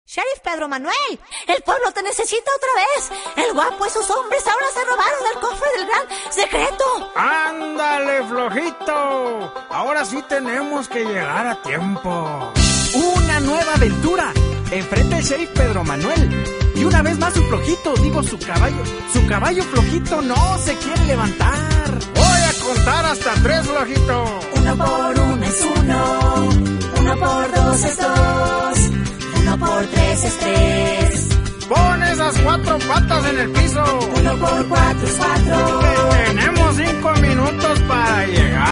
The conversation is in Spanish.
Sheriff Pedro Manuel, el pueblo te necesita otra vez. El guapo y sus hombres ahora se robaron el cofre del gran secreto. ¡Ándale, flojito! Ahora sí tenemos que llegar a tiempo. ¡Una nueva aventura! Enfrenta el Sheriff Pedro Manuel. Y una vez más su flojito, digo su caballo flojito no se quiere levantar. Voy a contar hasta 3, flojito. 1 por 1 es 1, 1 por 2 es 2, 1 por 3 es 3. Pon esas 4 patas en el piso. 1 por 4 es 4. Tenemos 5 minutos para llegar.